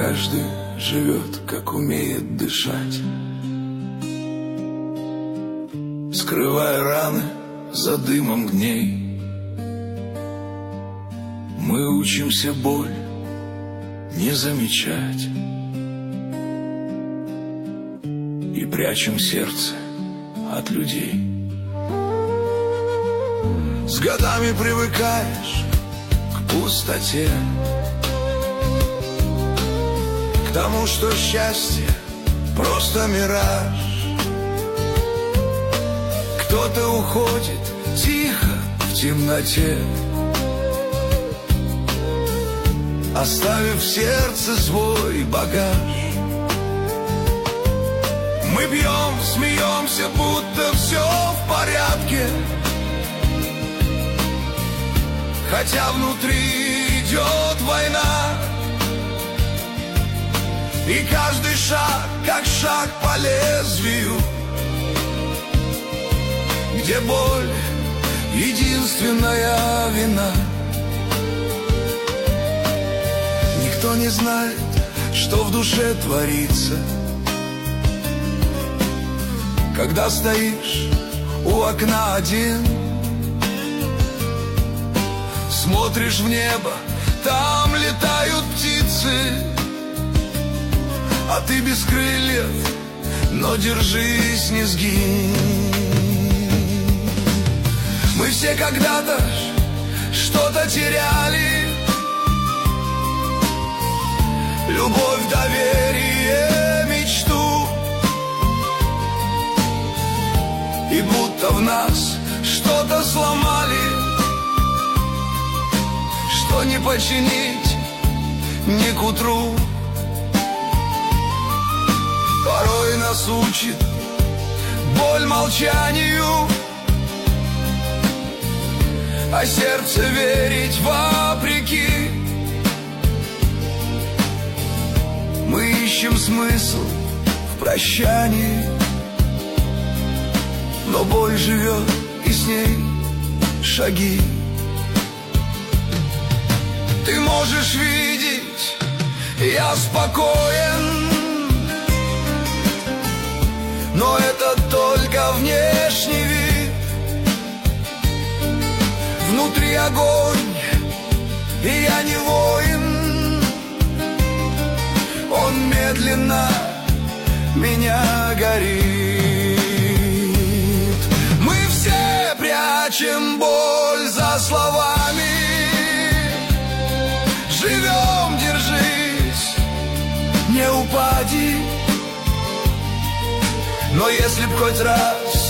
Каждый живет, как умеет дышать, скрывая раны за дымом дней. Мы учимся боль не замечать и прячем сердце от людей. С годами привыкаешь к пустоте, к тому, что счастье просто мираж. Кто-то уходит тихо в темноте, оставив в сердце свой багаж. Мы пьем, смеемся, будто все в порядке, хотя внутри идет война. И каждый шаг, как шаг по лезвию, где боль — единственная вина. Никто не знает, что в душе творится, когда стоишь у окна один, смотришь в небо, там летают птицы, а ты без крыльев, но держись, не сгинь. Мы все когда-то что-то теряли: любовь, доверие, мечту. И будто в нас что-то сломали, что не починить ни к утру. Порой нас учит боль молчанию, а сердце верить вопреки. Мы ищем смысл в прощании, но боль живет, и с ней шаги. Ты можешь видеть, я спокоен, но это только внешний вид. Внутри огонь, и я не воин. Он медленно меня горит. Мы все прячем боль за словами. Живем, держись, не упади. Но если б хоть раз